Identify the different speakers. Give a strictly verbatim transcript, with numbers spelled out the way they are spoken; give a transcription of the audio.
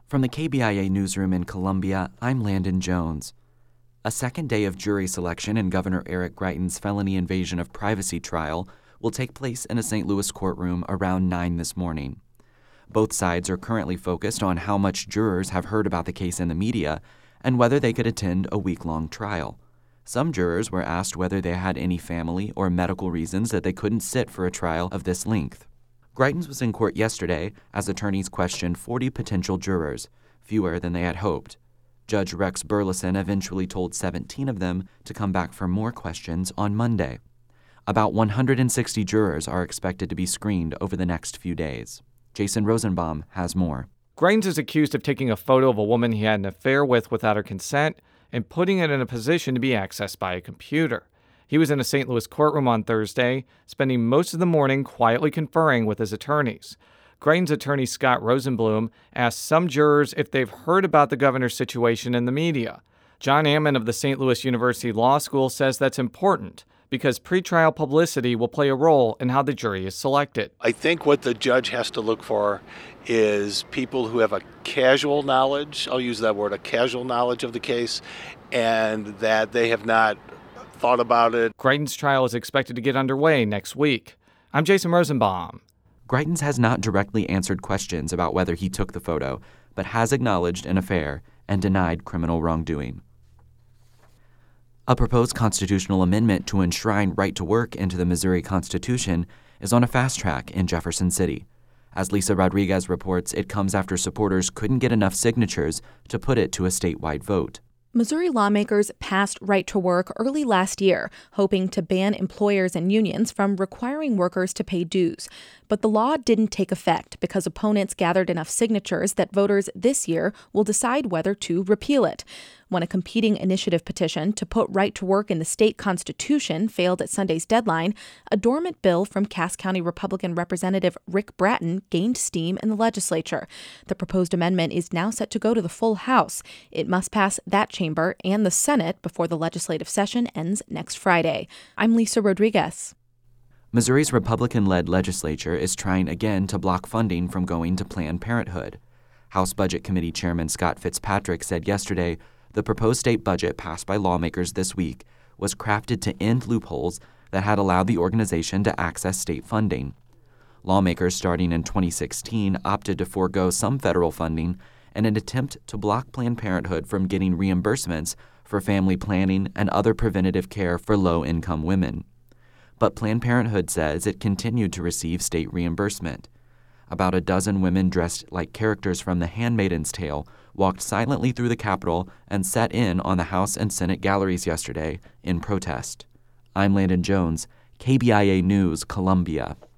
Speaker 1: From the K B I A newsroom in Columbia, I'm Landon Jones. A second day of jury selection in Governor Eric Greitens' felony invasion of privacy trial will take place in a Saint Louis courtroom around nine this morning. Both sides are currently focused on how much jurors have heard about the case in the media and whether they could attend a week-long trial. Some jurors were asked whether they had any family or medical reasons that they couldn't sit for a trial of this length. Greitens was in court yesterday as attorneys questioned forty potential jurors, fewer than they had hoped. Judge Rex Burleson eventually told seventeen of them to come back for more questions on Monday. About one hundred sixty jurors are expected to be screened over the next few days. Jason Rosenbaum has more.
Speaker 2: Greitens is accused of taking a photo of a woman he had an affair with without her consent and putting it in a position to be accessed by a computer. He was in a Saint Louis courtroom on Thursday, spending most of the morning quietly conferring with his attorneys. Greitens' attorney Scott Rosenblum asked some jurors if they've heard about the governor's situation in the media. John Ammon of the Saint Louis University Law School says that's important because pretrial publicity will play a role in how the jury is selected.
Speaker 3: I think what the judge has to look for is people who have a casual knowledge, I'll use that word, a casual knowledge of the case, and that they have not thought about it.
Speaker 2: Greitens' trial is expected to get underway next week. I'm Jason Rosenbaum.
Speaker 1: Greitens has not directly answered questions about whether he took the photo, but has acknowledged an affair and denied criminal wrongdoing. A proposed constitutional amendment to enshrine right to work into the Missouri Constitution is on a fast track in Jefferson City. As Lisa Rodriguez reports, it comes after supporters couldn't get enough signatures to put it to a statewide vote.
Speaker 4: Missouri lawmakers passed right to work early last year, hoping to ban employers and unions from requiring workers to pay dues. But the law didn't take effect because opponents gathered enough signatures that voters this year will decide whether to repeal it. When a competing initiative petition to put right to work in the state constitution failed at Sunday's deadline, a dormant bill from Cass County Republican Representative Rick Bratton gained steam in the legislature. The proposed amendment is now set to go to the full House. It must pass that chamber and the Senate before the legislative session ends next Friday. I'm Lisa Rodriguez.
Speaker 1: Missouri's Republican-led legislature is trying again to block funding from going to Planned Parenthood. House Budget Committee Chairman Scott Fitzpatrick said yesterday the proposed state budget passed by lawmakers this week was crafted to end loopholes that had allowed the organization to access state funding. Lawmakers starting in twenty sixteen opted to forego some federal funding in an attempt to block Planned Parenthood from getting reimbursements for family planning and other preventative care for low-income women. But Planned Parenthood says it continued to receive state reimbursement. About a dozen women dressed like characters from The Handmaid's Tale walked silently through the Capitol and sat in on the House and Senate galleries yesterday in protest. I'm Landon Jones, K B I A News, Columbia.